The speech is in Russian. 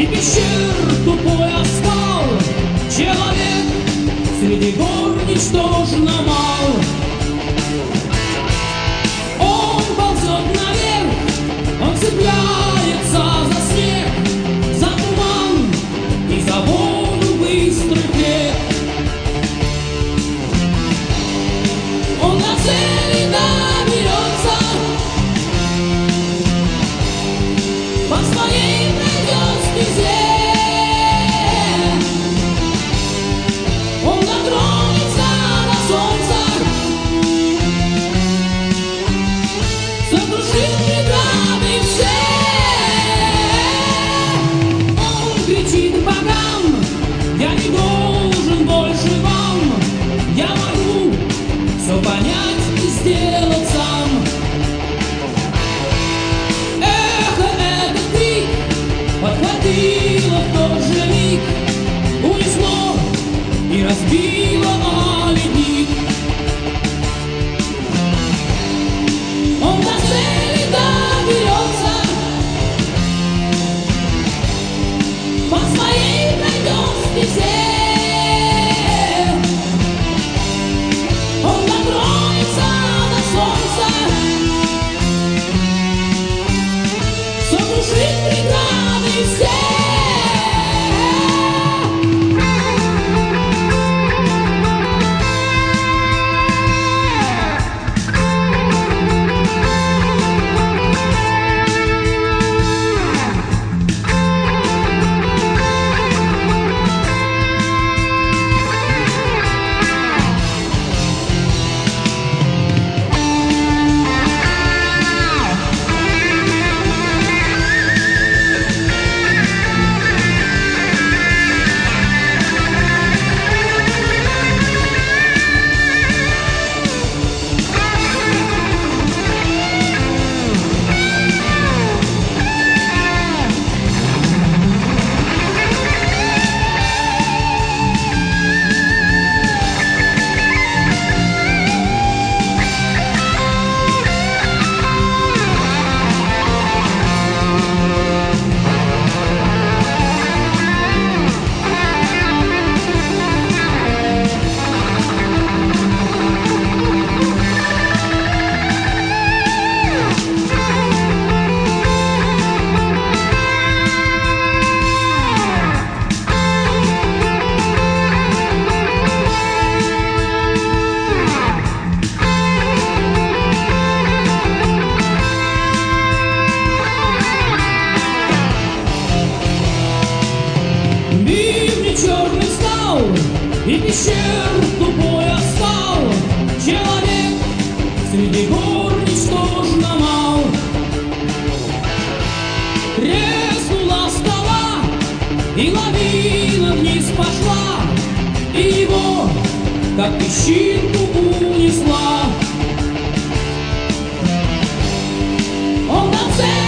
и пещер тупой асфальт. Человек среди гор ничтожно мал. Он ползет наверх, он цепляется за снег, за туман и за воду быстрых рек. Он до цели доберется, по своей пройдет стезе. Он дотронется до солнца, сокрушит преграды все. Он кричит богам: я не должен больше вам, я могу все понять и сделать сам. Эхо этот крик подхватило в тот же миг, унесло и разбило о ледник. Он до цели доберется, по своей пройдет стезе. Он дотронется до солнца, сокрушит преграды все. Черный скал и пещер тупой асфальт. Человек среди гор ничтожно мал. Треснула скала, и лавина вниз пошла, и его, как песчинку, унесла. Он до цели